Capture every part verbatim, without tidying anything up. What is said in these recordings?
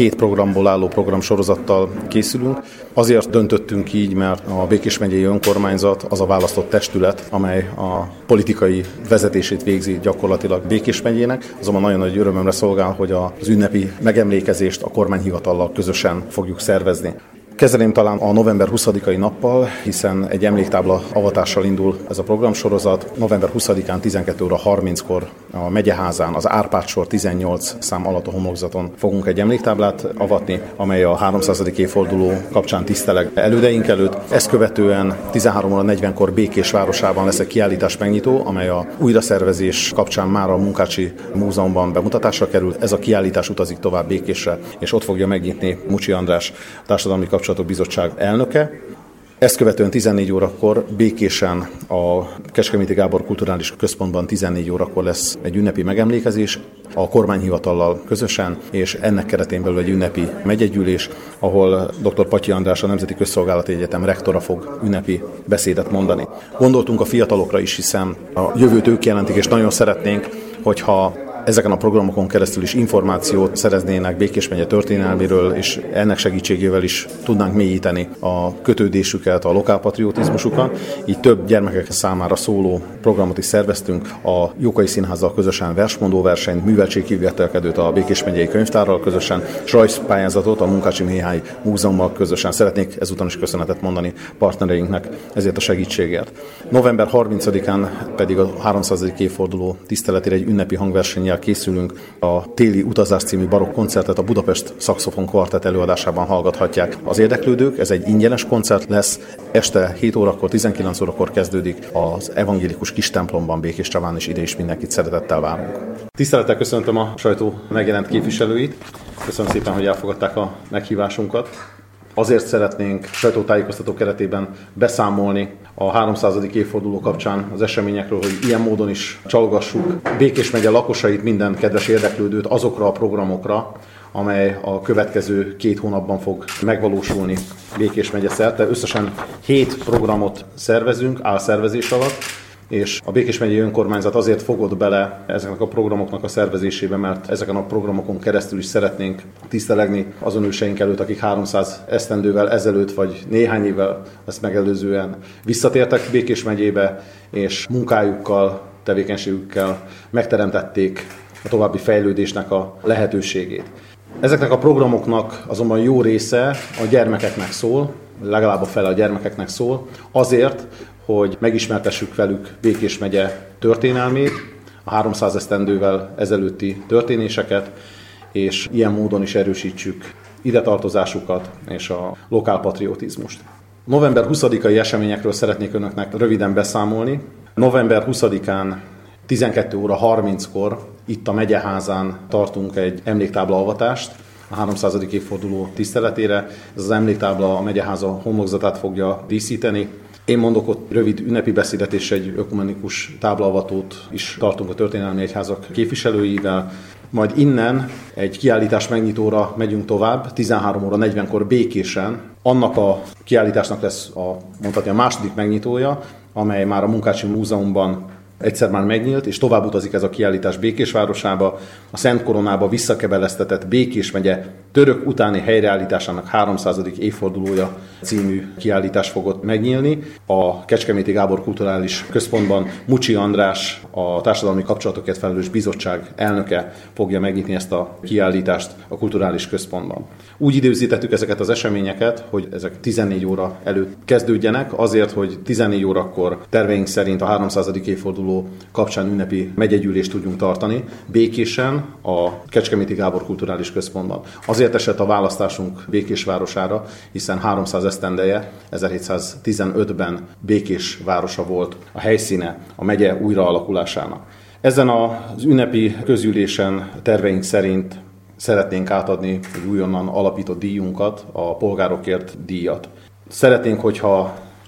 hét programból álló programsorozattal készülünk. Azért döntöttünk így, mert a Békés megyei önkormányzat az a választott testület, amely a politikai vezetését végzi gyakorlatilag Békés megyének. Azonban nagyon nagy örömömre szolgál, hogy az ünnepi megemlékezést a kormányhivatallal közösen fogjuk szervezni. Kezdeném talán a november huszadikai nappal, hiszen egy emléktábla avatással indul ez a programsorozat. november huszadikán tizenkét óra harminckor a Megyeházán, az Árpád sor tizennyolc szám alatt a homlokzaton fogunk egy emléktáblát avatni, amely a háromszázadik évforduló kapcsán tiszteleg elődeink előtt. Ezt követően tizenhárom óra negyvenkor Békés városában lesz egy kiállítás megnyitó, amely a újraszervezés kapcsán már a Munkácsi Múzeumban bemutatásra kerül. Ez a kiállítás utazik tovább Békésre, és ott fogja megnyitni Mucsi András, Társadalmi Kapcsolatok Bizottság elnöke. Ezt követően tizennégy órakor Békésen a Kecskeméti Gábor Kulturális Központban tizennégy órakor lesz egy ünnepi megemlékezés a kormányhivatallal közösen, és ennek keretén belül egy ünnepi megyegyűlés, ahol dr. Patyi András, a Nemzeti Közszolgálati Egyetem rektora fog ünnepi beszédet mondani. Gondoltunk a fiatalokra is, hiszen a jövőt ők jelentik, és nagyon szeretnénk, hogyha ezeken a programokon keresztül is információt szereznének Békés megye történelméről, és ennek segítségével is tudnánk mélyíteni a kötődésüket, a lokálpatriotizmusukat. Így több gyermekek számára szóló programot is szerveztünk. A Jókai Színházzal közösen versmondó versenyt, műveltségkivetelkedőt a Békés megyei könyvtárral közösen, és rajzpályázatot a Munkácsi Mihály Múzeummal közösen. Szeretnék ezúton is köszönetet mondani partnereinknek ezért a segítségért. november harmincadikán pedig a háromszázadik évforduló tiszteletére egy ünnepi hangversennyel készülünk. A Téli utazás című barokk koncertet a Budapest Szaxofon Kvartett előadásában hallgathatják az érdeklődők. Ez egy ingyenes koncert lesz, este hét órakor, tizenkilenc órakor kezdődik az evangélikus kis templomban Békéscsaván, és ide is mindenkit szeretettel várunk. Tisztelettel köszöntöm a sajtó megjelent képviselőit. Köszönöm szépen, hogy elfogadták a meghívásunkat. Azért szeretnénk sajtótájékoztató keretében beszámolni a háromszázadik évforduló kapcsán az eseményekről, hogy ilyen módon is csalogassuk Békés megye lakosait, minden kedves érdeklődőt azokra a programokra, amely a következő két hónapban fog megvalósulni Békés megye szerte. Összesen hét programot szervezünk, áll szervezés alatt, és a Békés megyei önkormányzat azért fogott bele ezeknek a programoknak a szervezésébe, mert ezeken a programokon keresztül is szeretnénk tisztelegni azon őseink előtt, akik háromszáz esztendővel ezelőtt, vagy néhány évvel ezt megelőzően visszatértek Békés megyébe, és munkájukkal, tevékenységükkel megteremtették a további fejlődésnek a lehetőségét. Ezeknek a programoknak azonban jó része a gyermekeknek szól, legalább a fele a gyermekeknek szól, azért, hogy megismertessük velük Békés megye történelmét, a háromszáz esztendővel ezelőtti történéseket, és ilyen módon is erősítsük ide tartozásukat és a lokálpatriotizmust. november huszadikai eseményekről szeretnék önöknek röviden beszámolni. november huszadikán tizenkét óra harminckor itt a Megyeházán tartunk egy emléktábla avatást a háromszázadik évforduló tiszteletére. Ez az emléktábla a Megyeháza homlokzatát fogja díszíteni. Én mondok ott rövid ünnepi beszédet és egy ökumenikus táblaavatót is tartunk a történelmi egyházak képviselőivel. Majd innen egy kiállítás megnyitóra megyünk tovább, tizenhárom óra negyvenkor Békésen. Annak a kiállításnak lesz a, mondhatni, a második megnyitója, amely már a Munkácsi Múzeumban egyszer már megnyílt, és tovább utazik ez a kiállítás Békés városába. A Szent Koronába visszakebeleztetett Békés megye török utáni helyreállításának háromszázadik évfordulója című kiállítás fogott megnyílni. A Kecskeméti Gábor Kulturális Központban Mucsi András, a Társadalmi Kapcsolatokért felelős bizottság elnöke fogja megnyitni ezt a kiállítást a Kulturális Központban. Úgy időzítettük ezeket az eseményeket, hogy ezek tizennégy óra előtt kezdődjenek, azért, hogy tizennégy órakor terveink szerint a háromszázadik évforduló kapcsán ünnepi megyegyűlést tudjunk tartani Békésen, a Kecskeméti Gábor Kulturális Központban. Azért esett a választásunk Békés városára, hiszen háromszáz esztendeje, ezerhétszáztizenötben Békés városa volt a helyszíne a megye újraalakulásának. Ezen az ünnepi közülésen terveink szerint szeretnénk átadni egy újonnan alapított díjunkat, a Polgárokért díjat. Szeretnénk, hogyha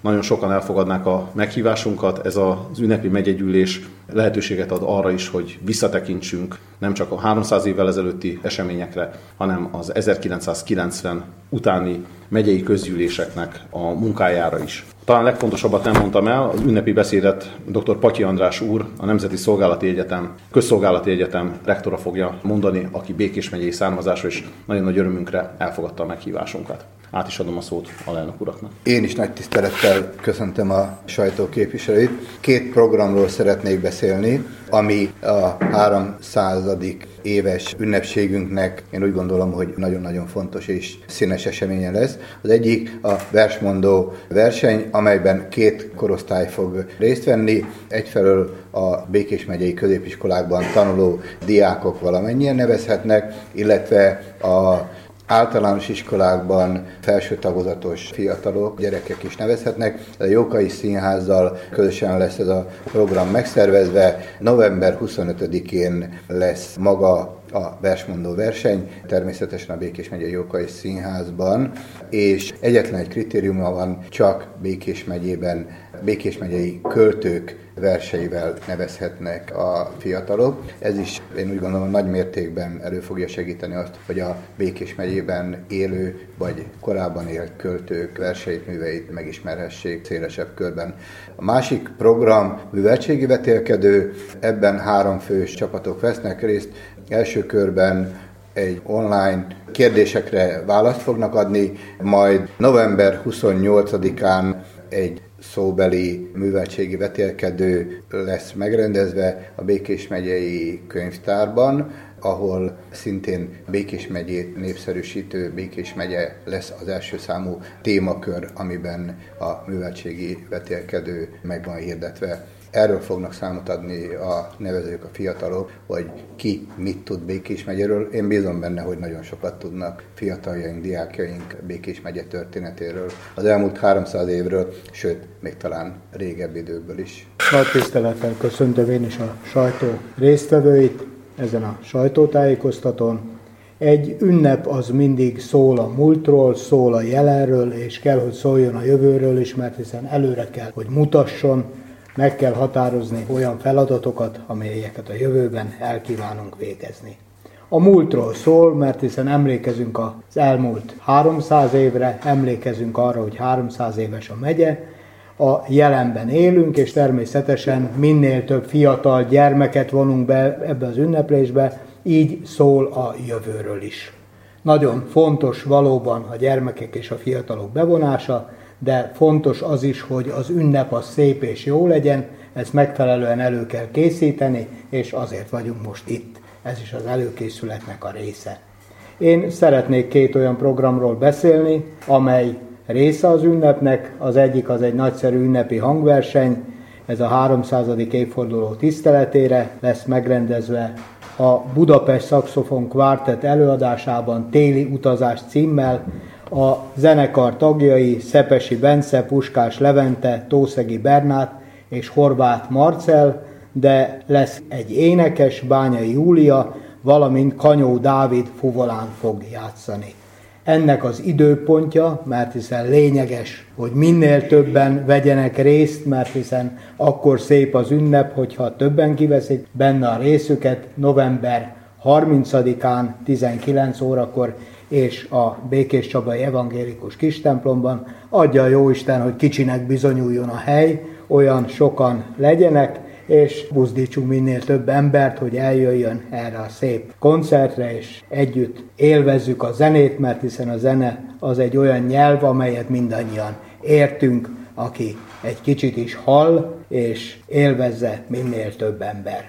nagyon sokan elfogadnák a meghívásunkat. Ez az ünnepi megyegyűlés lehetőséget ad arra is, hogy visszatekintsünk nem csak a háromszáz évvel ezelőtti eseményekre, hanem az ezerkilencszázkilencven utáni megyei közgyűléseknek a munkájára is. Talán legfontosabbat nem mondtam el, az ünnepi beszédet dr. Patyi András úr, a Nemzeti Szolgálati Egyetem, Közszolgálati Egyetem rektora fogja mondani, aki Békés megyei származású, és nagyon nagy örömünkre elfogadta a meghívásunkat. Át is adom a szót alelnök uraknak. Én is nagy tisztelettel köszöntöm a sajtó képviselőit. Két programról szeretnék beszélni, ami a háromszázadik éves ünnepségünknek én úgy gondolom, hogy nagyon-nagyon fontos és színes eseménye lesz. Az egyik a versmondó verseny, amelyben két korosztály fog részt venni. Egyfelől a Békés megyei középiskolákban tanuló diákok valamennyien nevezhetnek, illetve a általános iskolákban felső tagozatos fiatalok, gyerekek is nevezhetnek. A Jókai Színházzal közösen lesz ez a program megszervezve. november huszonötödikén lesz maga a versmondó verseny, természetesen a Békés megyei Jókai Színházban, és egyetlen egy kritériuma van, csak Békés megyében, Békés megyei költők verseivel nevezhetnek a fiatalok. Ez is én úgy gondolom nagy mértékben elő fogja segíteni azt, hogy a Békés megyében élő vagy korábban élt költők verseit, műveit megismerhessék szélesebb körben. A másik program műveltségi vetélkedő, ebben három fős csapatok vesznek részt. Első körben egy online kérdésekre választ fognak adni, majd november huszonnyolcadikán egy szóbeli műveltségi vetélkedő lesz megrendezve a Békés megyei könyvtárban, ahol szintén Békés megyét népszerűsítő Békés megye lesz az első számú témakör, amiben a műveltségi vetélkedő meg van hirdetve. Erről fognak számot adni a nevezők, a fiatalok, hogy ki mit tud Békés megyéről. Én bízom benne, hogy nagyon sokat tudnak fiataljaink, diákjaink Békés megye történetéről, az elmúlt háromszáz évről, sőt, még talán régebbi időkből is. Nagy tisztelettel köszöntöm én is a sajtó résztvevőit ezen a sajtótájékoztatón. Egy ünnep az mindig szól a múltról, szól a jelenről, és kell, hogy szóljon a jövőről is, mert hiszen előre kell, hogy mutasson, meg kell határozni olyan feladatokat, amelyeket a jövőben el kívánunk végezni. A múltról szól, mert hiszen emlékezünk az elmúlt háromszáz évre, emlékezünk arra, hogy háromszáz éves a megye, a jelenben élünk, és természetesen minél több fiatal gyermeket vonunk be ebbe az ünneplésbe, így szól a jövőről is. Nagyon fontos valóban a gyermekek és a fiatalok bevonása, de fontos az is, hogy az ünnep az szép és jó legyen, ezt megfelelően elő kell készíteni, és azért vagyunk most itt. Ez is az előkészületnek a része. Én szeretnék két olyan programról beszélni, amely része az ünnepnek. Az egyik az egy nagyszerű ünnepi hangverseny, ez a háromszázadik évforduló tiszteletére lesz megrendezve a Budapest Szaxofon Quartet előadásában Téli utazás címmel. A zenekar tagjai Szepesi Bence, Puskás Levente, Tószegi Bernát és Horváth Marcell, de lesz egy énekes, Bányai Júlia, valamint Kanyó Dávid fuvolán fog játszani. Ennek az időpontja, mert hiszen lényeges, hogy minél többen vegyenek részt, mert hiszen akkor szép az ünnep, hogyha többen kiveszik benne a részüket, november harmincadikán tizenkilenc órakor, és a Békéscsabai Evangélikus Kistemplomban. Adja a Jóisten, hogy kicsinek bizonyuljon a hely, olyan sokan legyenek, és buzdítsunk minél több embert, hogy eljöjjön erre a szép koncertre, és együtt élvezzük a zenét, mert hiszen a zene az egy olyan nyelv, amelyet mindannyian értünk, aki egy kicsit is hall, és élvezze minél több ember.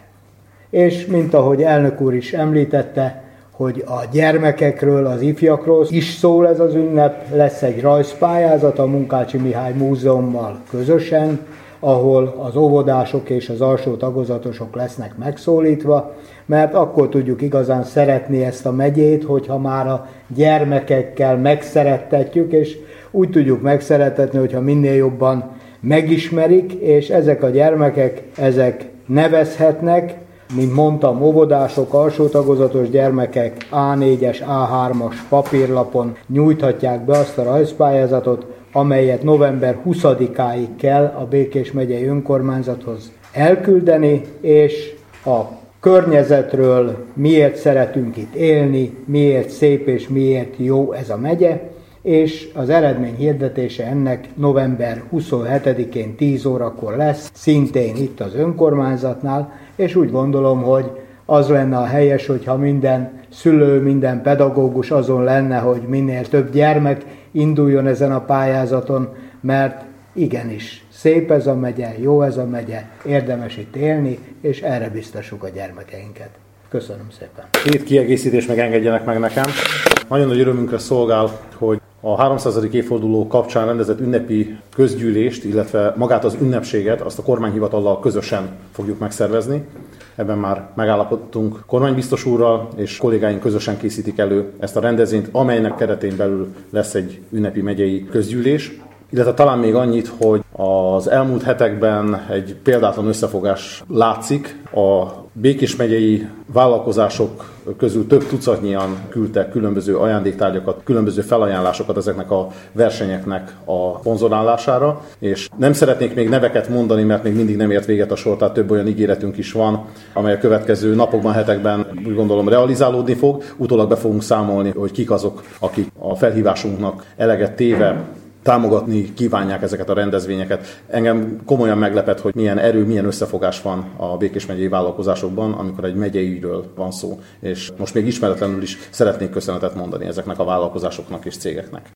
És mint ahogy elnök úr is említette, hogy a gyermekekről, az ifjakról is szól ez az ünnep, lesz egy rajzpályázat a Munkácsi Mihály Múzeummal közösen, ahol az óvodások és az alsó tagozatosok lesznek megszólítva, mert akkor tudjuk igazán szeretni ezt a megyét, hogyha már a gyermekekkel megszerettetjük, és úgy tudjuk megszeretetni, hogyha minél jobban megismerik, és ezek a gyermekek, ezek nevezhetnek, mint mondtam, óvodások, alsó tagozatos gyermekek á négyes, á hármas papírlapon nyújthatják be azt a rajzpályázatot, amelyet november huszadikáig kell a Békés megyei önkormányzathoz elküldeni, és a környezetről, miért szeretünk itt élni, miért szép és miért jó ez a megye, és az eredmény hirdetése ennek november huszonhetedikén tíz órakor lesz, szintén itt az önkormányzatnál, és úgy gondolom, hogy az lenne a helyes, hogyha minden szülő, minden pedagógus azon lenne, hogy minél több gyermek induljon ezen a pályázaton, mert igenis szép ez a megye, jó ez a megye, érdemes itt élni, és erre biztassuk a gyermekeinket. Köszönöm szépen. Két kiegészítés meg engedjenek meg nekem. Nagyon nagy örömünkre szolgál, hogy a háromszázadik évforduló kapcsán rendezett ünnepi közgyűlést, illetve magát az ünnepséget, azt a kormányhivatallal közösen fogjuk megszervezni. Ebben már megállapodtunk kormánybiztos úrral, és kollégáink közösen készítik elő ezt a rendezvényt, amelynek keretén belül lesz egy ünnepi megyei közgyűlés. Illetve talán még annyit, hogy az elmúlt hetekben egy példátlan összefogás látszik. A Békés megyei vállalkozások közül több tucatnyian küldtek különböző ajándéktárgyakat, különböző felajánlásokat ezeknek a versenyeknek a szponzorálására, és nem szeretnék még neveket mondani, mert még mindig nem ért véget a sor, tehát több olyan ígéretünk is van, amely a következő napokban, hetekben úgy gondolom realizálódni fog. Utólag be fogunk számolni, hogy kik azok, akik a felhívásunknak eleget téve támogatni kívánják ezeket a rendezvényeket. Engem komolyan meglepett, hogy milyen erő, milyen összefogás van a Békés megyei vállalkozásokban, amikor egy megyei ügyről van szó. És most még ismeretlenül is szeretnék köszönetet mondani ezeknek a vállalkozásoknak és cégeknek.